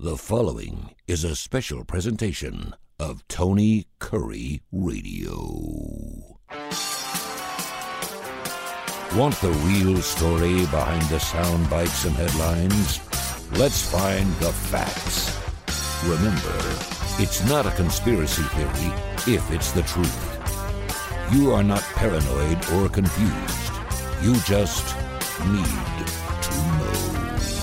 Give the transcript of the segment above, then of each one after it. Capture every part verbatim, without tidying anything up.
The following is a special presentation of Tony Curry Radio. Want the real story behind the sound bites and headlines? Let's find the facts. Remember, it's not a conspiracy theory if it's the truth. You are not paranoid or confused. You just need to know.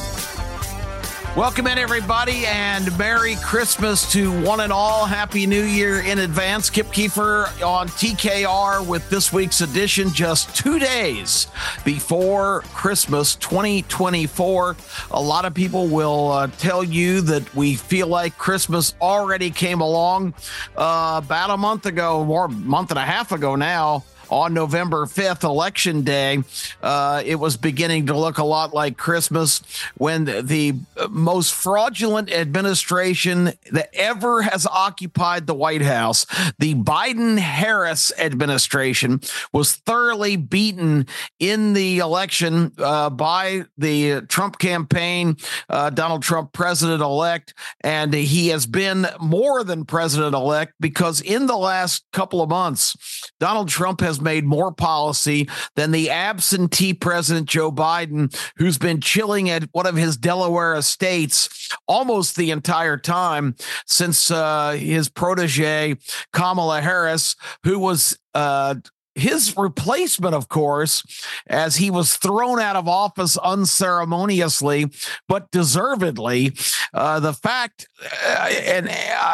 Welcome in, everybody, and Merry Christmas to one and all. Happy New Year in advance. Kip Keefer on T K R with this week's edition, just two days before Christmas twenty twenty-four. A lot of people will uh, tell you that we feel like Christmas already came along uh, about a month ago, or a month and a half ago now. On November fifth, Election Day, uh, it was beginning to look a lot like Christmas when the, the most fraudulent administration that ever has occupied the White House, the Biden-Harris administration, was thoroughly beaten in the election uh, by the Trump campaign, uh, Donald Trump president-elect, and he has been more than president-elect because in the last couple of months, Donald Trump has made more policy than the absentee president Joe Biden, who's been chilling at one of his Delaware estates almost the entire time since uh, his protege Kamala Harris, who was uh, his replacement, of course, as he was thrown out of office unceremoniously, but deservedly. Uh, the fact, uh, and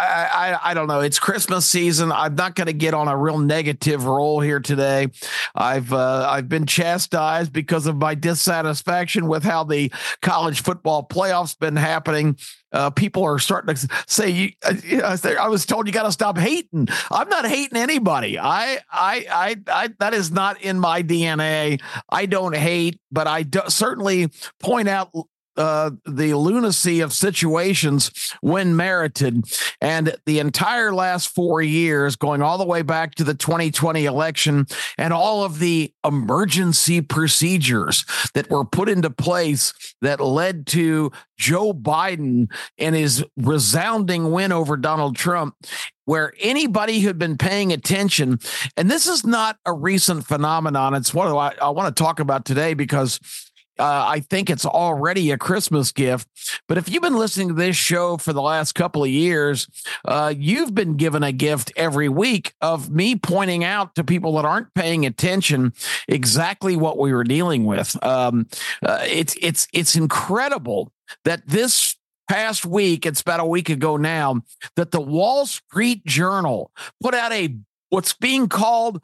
I, I, I don't know, it's Christmas season. I'm not going to get on a real negative roll here today. I've uh, I've been chastised because of my dissatisfaction with how the college football playoffs been happening. Uh, people are starting to say, you, uh, I was told you got to stop hating. I'm not hating anybody. I, I, I, I, that is not in my D N A. I don't hate, but I do certainly point out Uh, the lunacy of situations when merited. And the entire last four years, going all the way back to the twenty twenty election and all of the emergency procedures that were put into place that led to Joe Biden and his resounding win over Donald Trump, where anybody who'd been paying attention, and this is not a recent phenomenon. It's what I, I want to talk about today because Uh, I think it's already a Christmas gift. But if you've been listening to this show for the last couple of years, uh, you've been given a gift every week of me pointing out to people that aren't paying attention exactly what we were dealing with. Um, uh, it's it's it's incredible that this past week, it's about a week ago now, that the Wall Street Journal put out a what's being called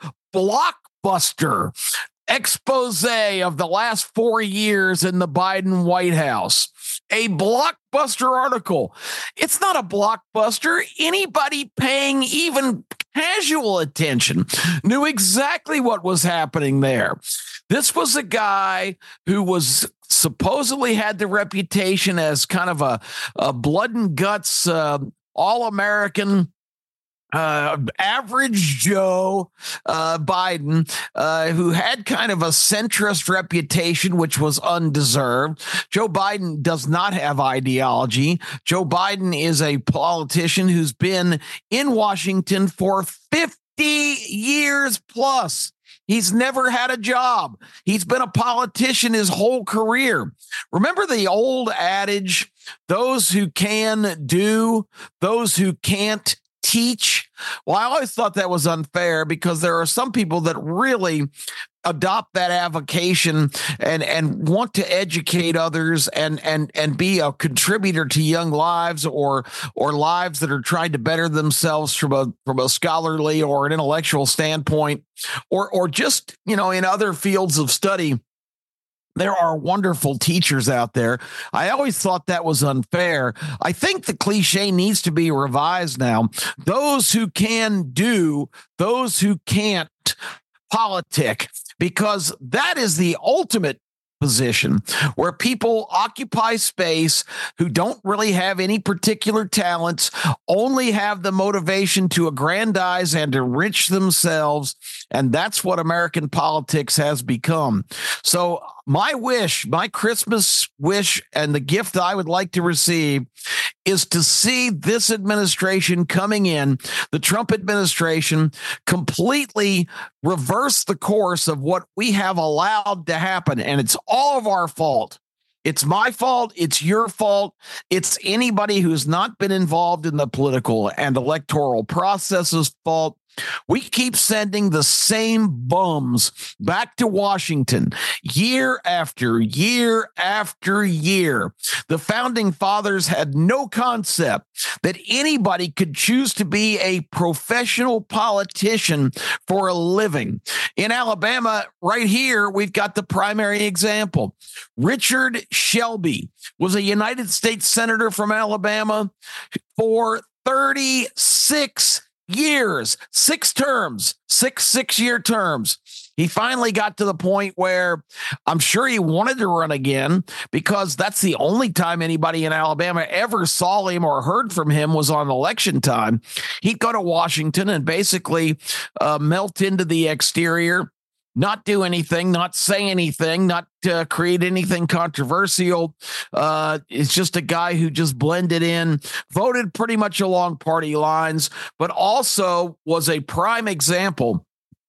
blockbuster expose of the last four years in the Biden White House. A blockbuster article. It's not a blockbuster. Anybody paying even casual attention knew exactly what was happening there. This was a guy who was supposedly had the reputation as kind of a, a blood and guts, uh, all-American, Uh, average Joe uh, Biden, uh, who had kind of a centrist reputation, which was undeserved. Joe Biden does not have ideology. Joe Biden is a politician who's been in Washington for fifty years plus. He's never had a job. He's been a politician his whole career. Remember the old adage, those who can do, those who can't teach? Well, I always thought that was unfair because there are some people that really adopt that avocation and and want to educate others and and and be a contributor to young lives or or lives that are trying to better themselves from a from a scholarly or an intellectual standpoint, or or just, you know, in other fields of study. There are wonderful teachers out there. I always thought that was unfair. I think the cliche needs to be revised now. Those who can do, those who can't politic, because that is the ultimate position where people occupy space who don't really have any particular talents, only have the motivation to aggrandize and enrich themselves. And that's what American politics has become. So my wish, my Christmas wish, and the gift I would like to receive is to see this administration coming in, the Trump administration, completely reverse the course of what we have allowed to happen. And it's all of our fault. It's my fault. It's your fault. It's anybody who's not been involved in the political and electoral process's fault. We keep sending the same bums back to Washington year after year after year. The founding fathers had no concept that anybody could choose to be a professional politician for a living. In Alabama, right here, we've got the primary example. Richard Shelby was a United States Senator from Alabama for thirty-six years, six terms, six six-year terms. He finally got to the point where I'm sure he wanted to run again, because that's the only time anybody in Alabama ever saw him or heard from him was on election time. He'd go to Washington and basically uh, melt into the exterior, not do anything, not say anything, not uh, create anything controversial. Uh, it's just a guy who just blended in, voted pretty much along party lines, but also was a prime example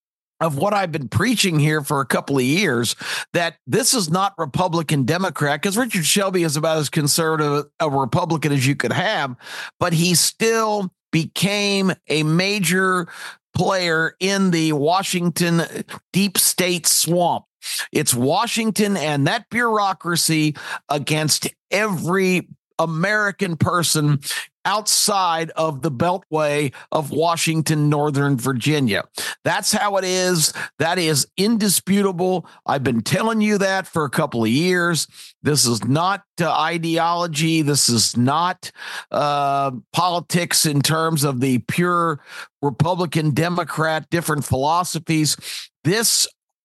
of what I've been preaching here for a couple of years, that this is not Republican Democrat, because Richard Shelby is about as conservative a Republican as you could have, but he still became a major player in the Washington deep state swamp. It's Washington and that bureaucracy against every American person outside of the beltway of Washington, Northern Virginia. That's how it is. That is indisputable. I've been telling you that for a couple of years. This is not uh, ideology. This is not uh, politics in terms of the pure Republican, Democrat, different philosophies. This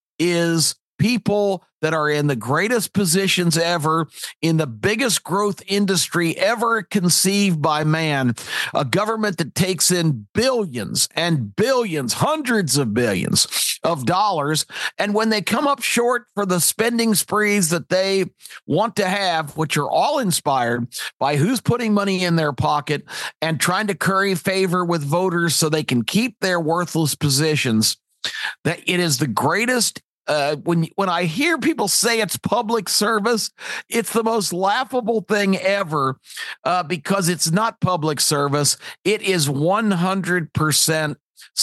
is people that are in the greatest positions ever, in the biggest growth industry ever conceived by man, a government that takes in billions and billions, hundreds of billions of dollars. And when they come up short for the spending sprees that they want to have, which are all inspired by who's putting money in their pocket and trying to curry favor with voters so they can keep their worthless positions, that it is the greatest. Uh, when when I hear people say it's public service, it's the most laughable thing ever, uh, because it's not public service. It is one hundred percent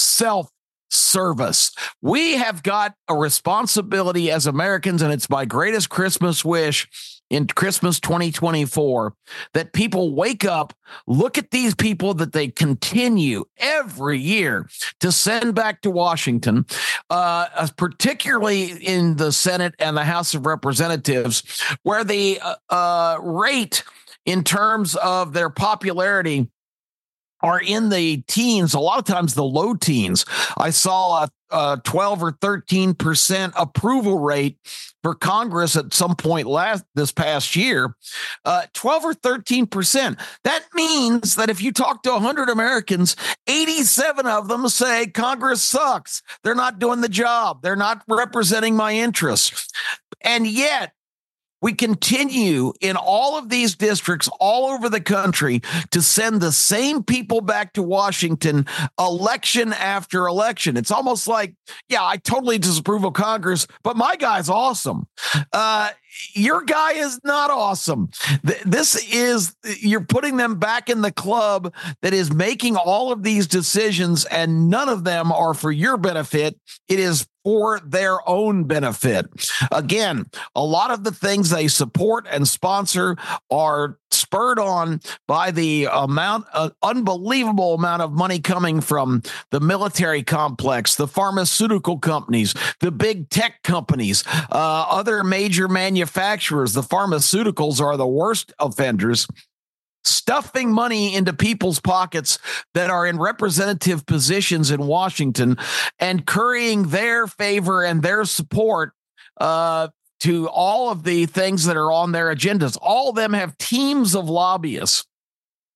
self-service. We have got a responsibility as Americans, and it's my greatest Christmas wish in Christmas twenty twenty-four, that people wake up, look at these people that they continue every year to send back to Washington, uh, particularly in the Senate and the House of Representatives, where the uh, uh, rate in terms of their popularity are in the teens, a lot of times the low teens. I saw a, a twelve or thirteen percent approval rate for Congress at some point last this past year, uh, twelve or thirteen percent. That means that if you talk to one hundred Americans, eighty-seven of them say Congress sucks. They're not doing the job. They're not representing my interests. And yet, we continue in all of these districts all over the country to send the same people back to Washington election after election. It's almost like, yeah, I totally disapprove of Congress, but my guy's awesome. Uh, your guy is not awesome. This is, you're putting them back in the club that is making all of these decisions, and none of them are for your benefit. It is for their own benefit. Again, a lot of the things they support and sponsor are spurred on by the amount, uh, unbelievable amount of money coming from the military complex, the pharmaceutical companies, the big tech companies, uh, other major manufacturers. The pharmaceuticals are the worst offenders, stuffing money into people's pockets that are in representative positions in Washington and currying their favor and their support uh, to all of the things that are on their agendas. All of them have teams of lobbyists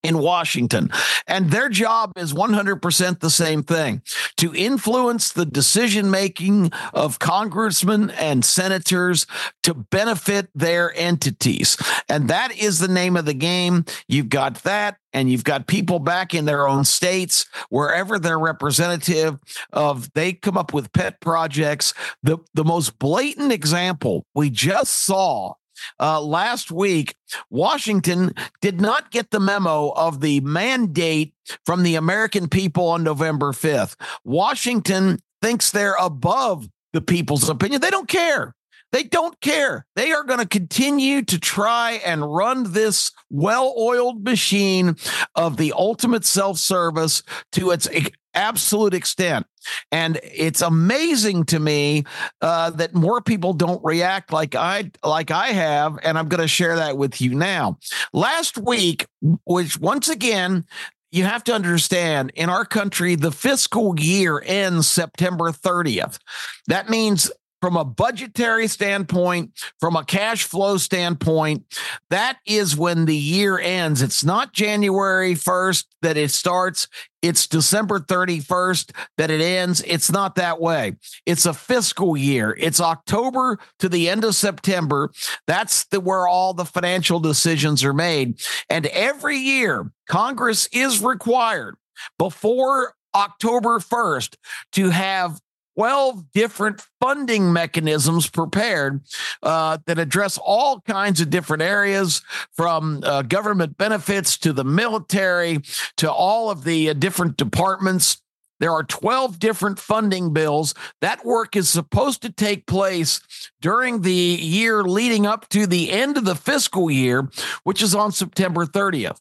in Washington. And their job is one hundred percent the same thing, to influence the decision-making of congressmen and senators to benefit their entities. And that is the name of the game. You've got that, and you've got people back in their own states, wherever they're representative of, they come up with pet projects. The, the most blatant example we just saw Uh, last week, Washington did not get the memo of the mandate from the American people on November fifth. Washington thinks they're above the people's opinion. They don't care. They don't care. They are going to continue to try and run this well-oiled machine of the ultimate self-service to its absolute extent. And it's amazing to me uh, that more people don't react like I like I have, and I'm going to share that with you now. Last week, which once again, you have to understand, in our country, the fiscal year ends September thirtieth. That means from a budgetary standpoint, from a cash flow standpoint, that is when the year ends. It's not January first that it starts. It's December thirty-first that it ends. It's not that way. It's a fiscal year. It's October to the end of September. That's the, where all the financial decisions are made. And every year, Congress is required before October first to have twelve different funding mechanisms prepared uh, that address all kinds of different areas, from uh, government benefits to the military to all of the uh, different departments. There are twelve different funding bills. That work is supposed to take place during the year leading up to the end of the fiscal year, which is on September thirtieth.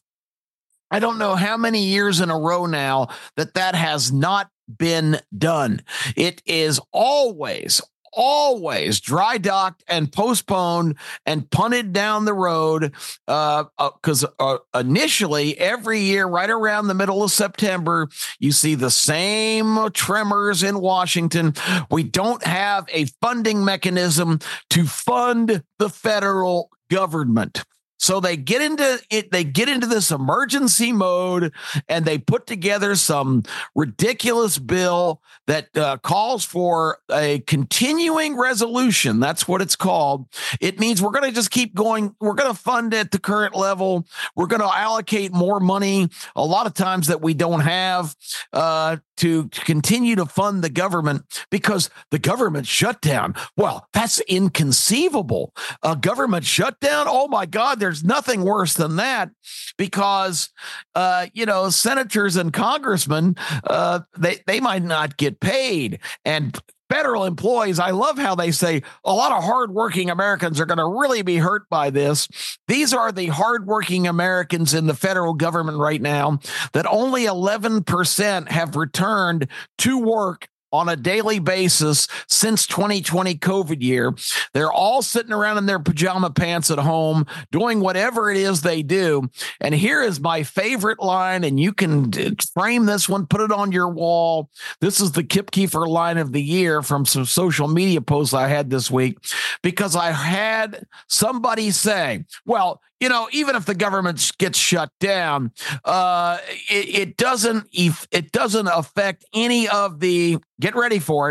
I don't know how many years in a row now that that has not been done. It is always, always dry docked and postponed and punted down the road because uh, uh, uh, initially every year, right around the middle of September, you see the same tremors in Washington. We don't have a funding mechanism to fund the federal government. So they get into it, they get into this emergency mode, and they put together some ridiculous bill that uh, calls for a continuing resolution. That's what it's called. It means we're going to just keep going. We're going to fund at the current level. We're going to allocate more money, a lot of times that we don't have, uh, to continue to fund the government, because the government shutdown, well, that's inconceivable. A government shutdown? Oh my God, there's nothing worse than that, because, uh, you know, senators and congressmen, uh, they, they might not get paid. And federal employees, I love how they say a lot of hardworking Americans are going to really be hurt by this. These are the hardworking Americans in the federal government right now that only eleven percent have returned to work on a daily basis since twenty twenty COVID year. They're all sitting around in their pajama pants at home doing whatever it is they do. And here is my favorite line, and you can frame this one, put it on your wall. This is the Kip Keefer line of the year from some social media posts I had this week, because I had somebody say, well, you know, even if the government gets shut down, uh, it, it doesn't it doesn't affect any of the, get ready for it,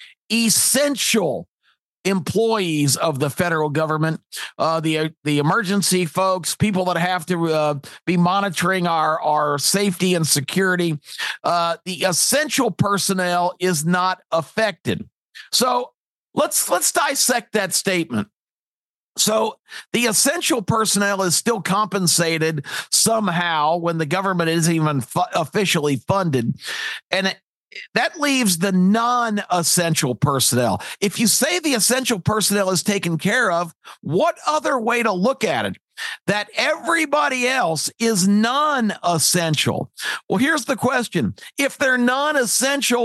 essential employees of the federal government, uh, the the emergency folks, people that have to uh, be monitoring our, our safety and security. Uh, the essential personnel is not affected. So let's let's dissect that statement. So the essential personnel is still compensated somehow when the government isn't even fu- officially funded. And it, that leaves the non-essential personnel. If you say the essential personnel is taken care of, what other way to look at it? That everybody else is non-essential. Well, here's the question. If they're non-essential,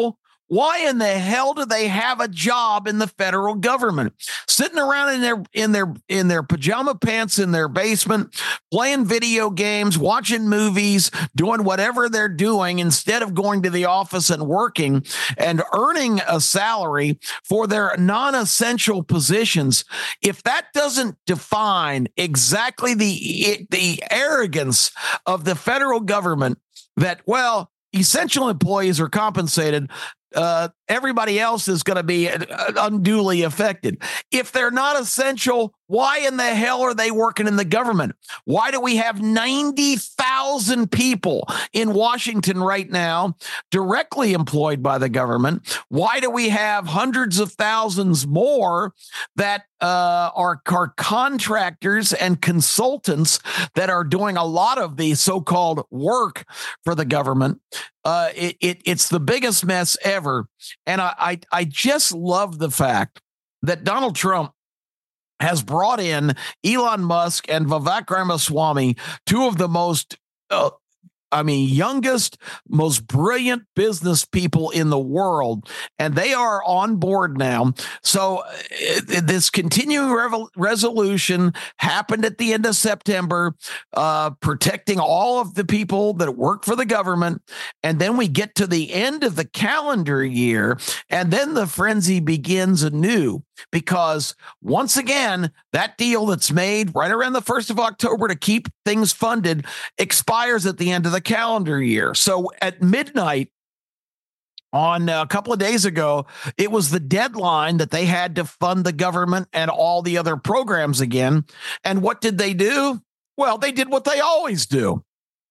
Why in the hell do they have a job in the federal government? Sitting around in their in their in their pajama pants in their basement, playing video games, watching movies, doing whatever they're doing instead of going to the office and working and earning a salary for their non-essential positions. If that doesn't define exactly the the arrogance of the federal government, that, well, essential employees are compensated, Uh, everybody else is going to be unduly affected. If they're not essential, why in the hell are they working in the government? Why do we have ninety thousand people in Washington right now directly employed by the government? Why do we have hundreds of thousands more that uh, are, are contractors and consultants that are doing a lot of the so-called work for the government? Uh, it, it it's the biggest mess ever. And I, I, I just love the fact that Donald Trump has brought in Elon Musk and Vivek Ramaswamy, two of the most, uh, I mean, youngest, most brilliant business people in the world, and they are on board now. So uh, this continuing revel- resolution happened at the end of September, uh, protecting all of the people that work for the government. And then we get to the end of the calendar year, and then the frenzy begins anew. Because once again, that deal that's made right around the first of October to keep things funded expires at the end of the calendar year. So at midnight on a couple of days ago, it was the deadline that they had to fund the government and all the other programs again. And what did they do? Well, they did what they always do.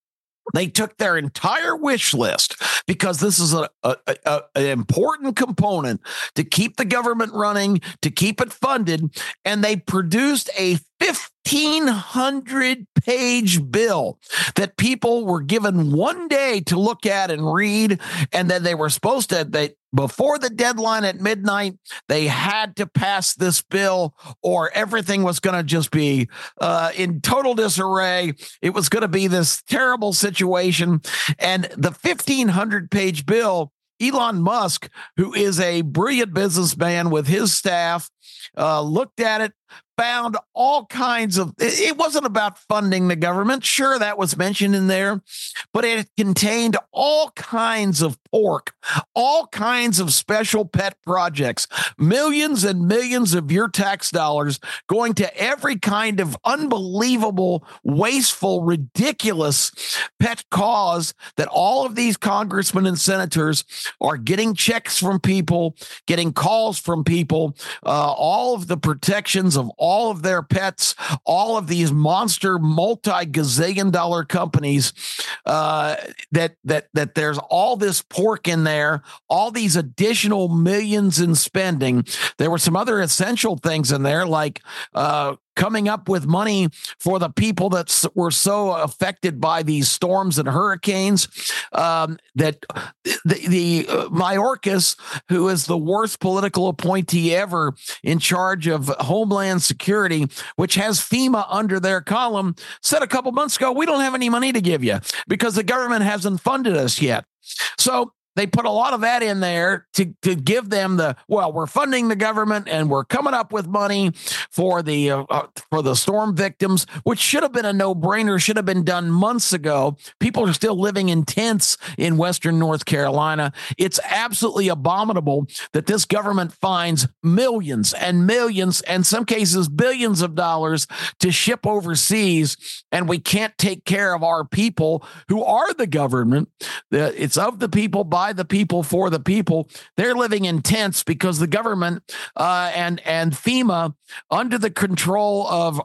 They took their entire wish list, because this is a, a, a, an important component to keep the government running, to keep it funded, and they produced a fifteen hundred page bill that people were given one day to look at and read, and then they were supposed to, they before the deadline at midnight, they had to pass this bill, or everything was going to just be uh, in total disarray. It was going to be this terrible situation. And the fifteen hundred page bill, Elon Musk, who is a brilliant businessman with his staff, uh, looked at it, found all kinds of, it wasn't about funding the government. Sure, that was mentioned in there, but it contained all kinds of pork, all kinds of special pet projects, millions and millions of your tax dollars going to every kind of unbelievable, wasteful, ridiculous pet cause that all of these congressmen and senators are getting checks from people, getting calls from people, uh, all of the protections of all of their pets, all of these monster multi-gazillion dollar companies, uh, that that that there's all this pork in there, all these additional millions in spending. There were some other essential things in there, like uh, coming up with money for the people that were so affected by these storms and hurricanes, um, that the, the uh, Mayorkas, who is the worst political appointee ever in charge of Homeland Security, which has FEMA under their column, said a couple months ago, we don't have any money to give you because the government hasn't funded us yet. So they put a lot of that in there to, to give them the, well, we're funding the government and we're coming up with money for the uh, uh, for the storm victims, which should have been a no-brainer, should have been done months ago. People are still living in tents in Western North Carolina. It's absolutely abominable that this government finds millions and millions, and some cases billions of dollars to ship overseas, and we can't take care of our people who are the government. It's of the people, by the people, for the people. They're living in tents because the government uh, and and FEMA, under the control of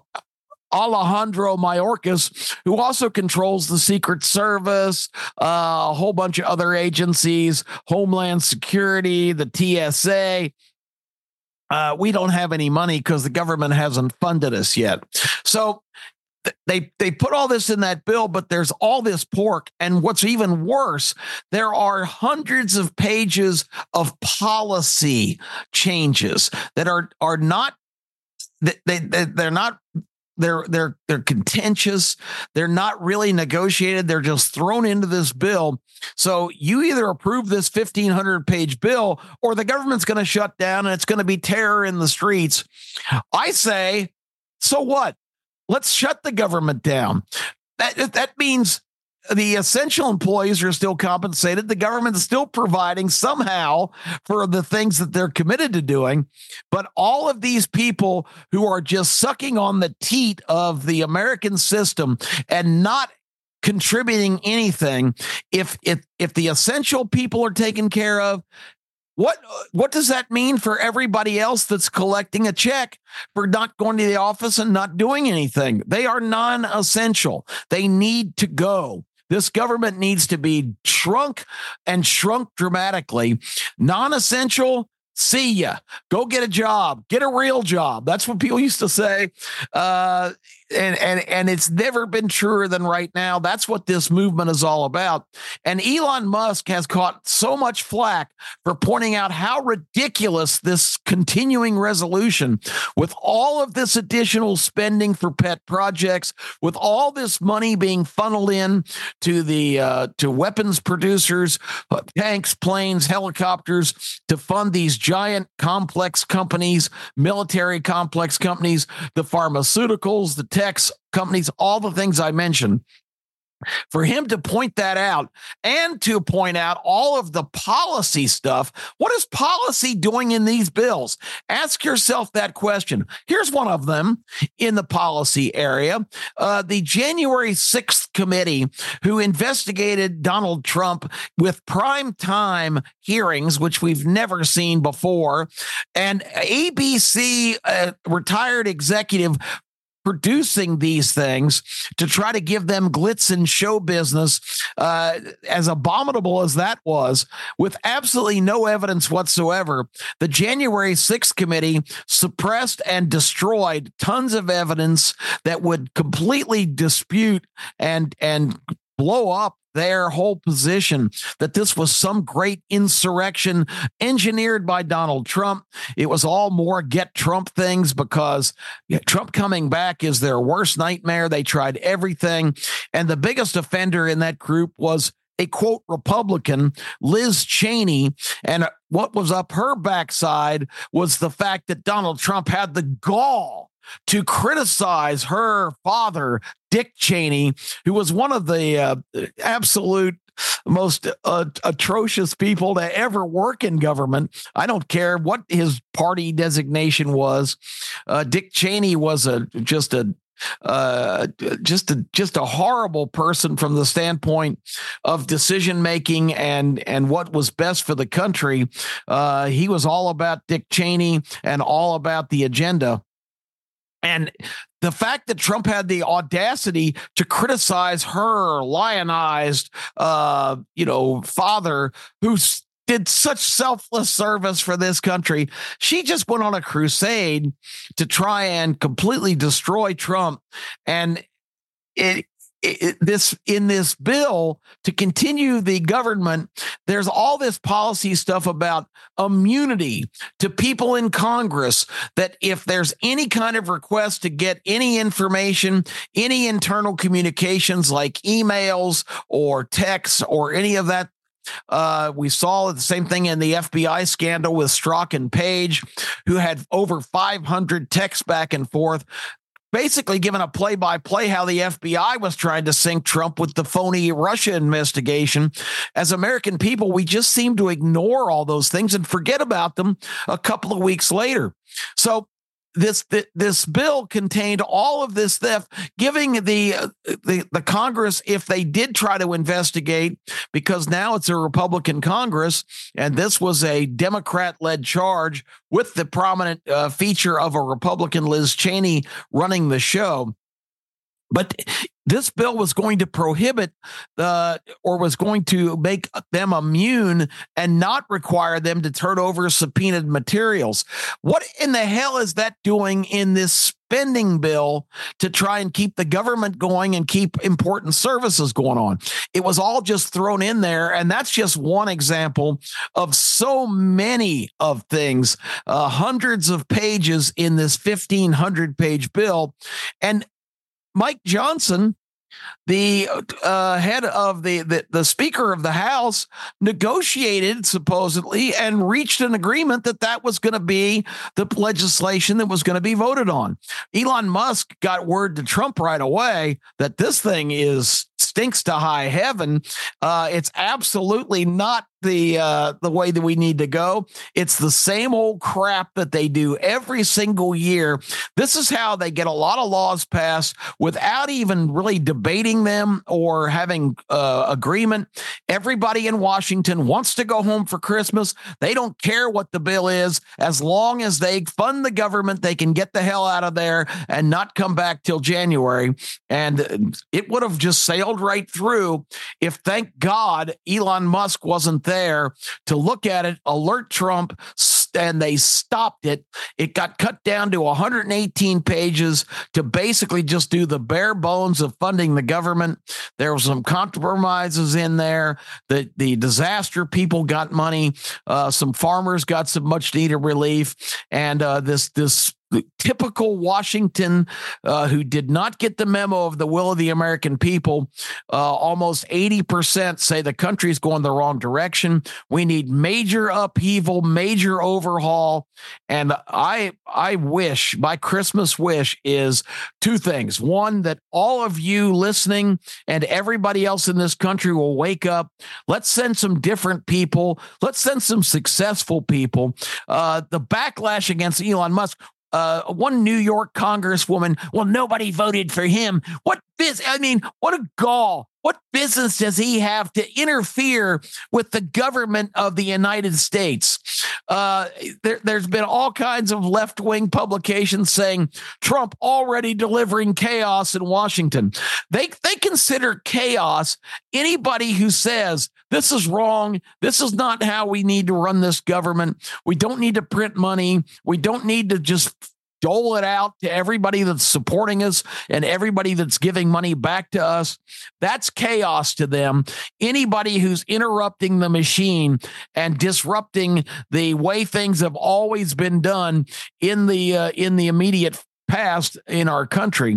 Alejandro Mayorkas, who also controls the Secret Service, uh, a whole bunch of other agencies, Homeland Security, the T S A. Uh, we don't have any money because the government hasn't funded us yet. So They they put all this in that bill, but there's all this pork. And what's even worse, there are hundreds of pages of policy changes that are are not they, they they're not they're they're they're contentious. They're not really negotiated. They're just thrown into this bill. So you either approve this fifteen hundred page bill, or the government's going to shut down and it's going to be terror in the streets. I say, so what? Let's shut the government down. That that means the essential employees are still compensated. The government is still providing somehow for the things that they're committed to doing. But all of these people who are just sucking on the teat of the American system and not contributing anything, if if if the essential people are taken care of, What what does that mean for everybody else that's collecting a check for not going to the office and not doing anything? They are non-essential. They need to go. This government needs to be shrunk and shrunk dramatically. Non-essential, see ya. Go get a job. Get a real job. That's what people used to say. Uh, and, and, and it's never been truer than right now. That's what this movement is all about. And Elon Musk has caught so much flack for pointing out how ridiculous this continuing resolution, with all of this additional spending for pet projects, with all this money being funneled in to the uh, to weapons producers, uh, tanks, planes, helicopters, to fund these giant complex companies, military complex companies, the pharmaceuticals, the techs companies, all the things I mentioned. For him to point that out and to point out all of the policy stuff, what is policy doing in these bills? Ask yourself that question. Here's one of them in the policy area. Uh, the January sixth committee, who investigated Donald Trump with prime time hearings, which we've never seen before, and A B C uh, retired executive producing these things to try to give them glitz and show business, uh, as abominable as that was, with absolutely no evidence whatsoever. The January sixth committee suppressed and destroyed tons of evidence that would completely dispute and, and blow up their whole position that this was some great insurrection engineered by Donald Trump. It was all more get Trump things, because Trump coming back is their worst nightmare. They tried everything. And the biggest offender in that group was a quote Republican, Liz Cheney. And what was up her backside was the fact that Donald Trump had the gall to criticize her father, Dick Cheney, who was one of the uh, absolute most uh, atrocious people to ever work in government. I don't care what his party designation was. Uh, Dick Cheney was a just a uh, just a just a horrible person from the standpoint of decision making and and what was best for the country. Uh, he was all about Dick Cheney and all about the agenda. And the fact that Trump had the audacity to criticize her lionized, uh, you know, father who did such selfless service for this country, she just went on a crusade to try and completely destroy Trump. And it, it, this in this bill to continue the government, there's all this policy stuff about immunity to people in Congress, that if there's any kind of request to get any information, any internal communications like emails or texts or any of that. Uh, we saw the same thing in the F B I scandal with Strzok and Page, who had over five hundred texts back and forth, basically given a play-by-play how the F B I was trying to sync Trump with the phony Russia investigation. As American people, we just seem to ignore all those things and forget about them a couple of weeks later. So this this bill contained all of this theft, giving the, the the Congress, if they did try to investigate, because now it's a Republican Congress, and this was a Democrat-led charge with the prominent uh, feature of a Republican, Liz Cheney, running the show. But this bill was going to prohibit the or was going to make them immune and not require them to turn over subpoenaed materials. What in the hell is that doing in this spending bill to try and keep the government going and keep important services going on? It was all just thrown in there, and that's just one example of so many of things, uh, hundreds of pages in this fifteen hundred page bill. And Mike Johnson, the uh, head of the, the the Speaker of the House, negotiated supposedly and reached an agreement that that was going to be the legislation that was going to be voted on. Elon Musk got word to Trump right away that this thing is stinks to high heaven. Uh, it's absolutely not the uh, the way that we need to go. It's the same old crap that they do every single year. This is how they get a lot of laws passed without even really debating them or having uh, agreement. Everybody in Washington wants to go home for Christmas. They don't care what the bill is. As long as they fund the government, they can get the hell out of there and not come back till January. And it would have just sailed right through if, thank God, Elon Musk wasn't there there to look at it, alert Trump, and they stopped it. It got cut down to one hundred eighteen pages to basically just do the bare bones of funding the government. There were some compromises in there. The, the disaster people got money. Uh, some farmers got some much needed relief. And uh, this, this, The typical Washington uh, who did not get the memo of the will of the American people. Uh, almost eighty percent say the country's going the wrong direction. We need major upheaval, major overhaul. And I, I wish, my Christmas wish is two things. One, that all of you listening and everybody else in this country will wake up. Let's send some different people. Let's send some successful people. Uh, the backlash against Elon Musk. Uh, one New York congresswoman, well, nobody voted for him. What biz? I mean, what a gall. What business does he have to interfere with the government of the United States? Uh, there, there's been all kinds of left-wing publications saying Trump already delivering chaos in Washington. They, they consider chaos anybody who says this is wrong. This is not how we need to run this government. We don't need to print money. We don't need to just dole it out to everybody that's supporting us and everybody that's giving money back to us. That's chaos to them. Anybody who's interrupting the machine and disrupting the way things have always been done in the uh, in the immediate past in our country.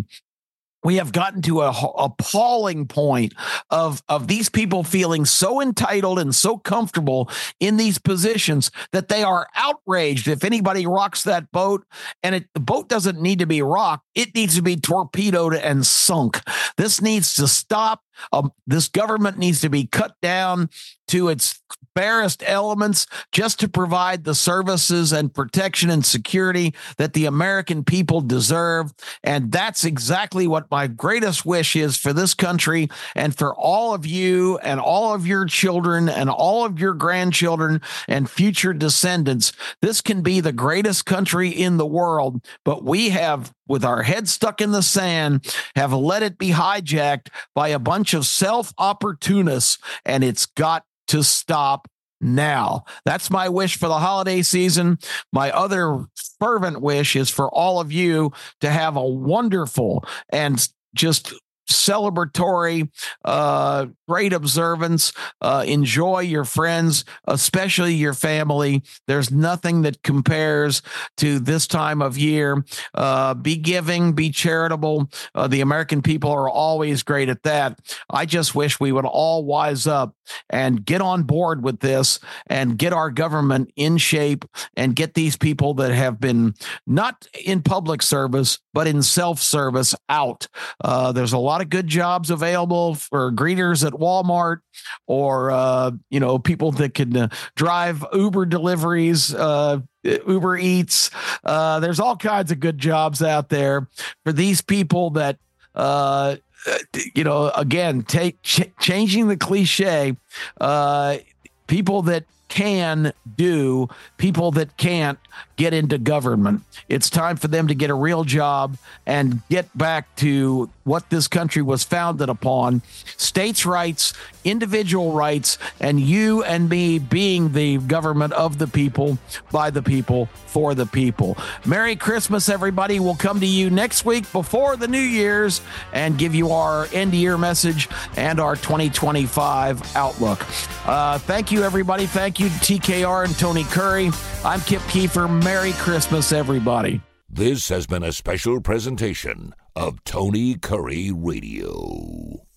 We have gotten to a appalling point of, of these people feeling so entitled and so comfortable in these positions that they are outraged if anybody rocks that boat. And it, the boat doesn't need to be rocked. It needs to be torpedoed and sunk. This needs to stop. Um, this government needs to be cut down to its barest elements just to provide the services and protection and security that the American people deserve. And that's exactly what my greatest wish is for this country and for all of you and all of your children and all of your grandchildren and future descendants. This can be the greatest country in the world, but we have, with our heads stuck in the sand, have let it be hijacked by a bunch of self-opportunists, and it's got to stop now. That's my wish for the holiday season. My other fervent wish is for all of you to have a wonderful and just celebratory, uh, great observance. Uh, enjoy your friends, especially your family. There's nothing that compares to this time of year. Uh, be giving, be charitable. Uh, the American people are always great at that. I just wish we would all wise up and get on board with this and get our government in shape and get these people that have been not in public service, but in self-service out. Uh, there's a lot of good jobs available for greeters at Walmart or, uh, you know, people that can uh, drive Uber deliveries, uh, Uber Eats. Uh, there's all kinds of good jobs out there for these people that, uh, you know, again, take ch- changing the cliche, uh, people that can do, people that can't get into government. It's time for them to get a real job and get back to what this country was founded upon: states' rights, individual rights, and you and me being the government of the people, by the people, for the people. Merry Christmas, everybody. We'll come to you next week before the New Year's and give you our end-of-year message and our twenty twenty-five outlook. Uh, thank you, everybody. Thank you to T K R and Tony Curry. I'm Kip Keefer. Merry Christmas, everybody. This has been a special presentation of Tony Curry Radio.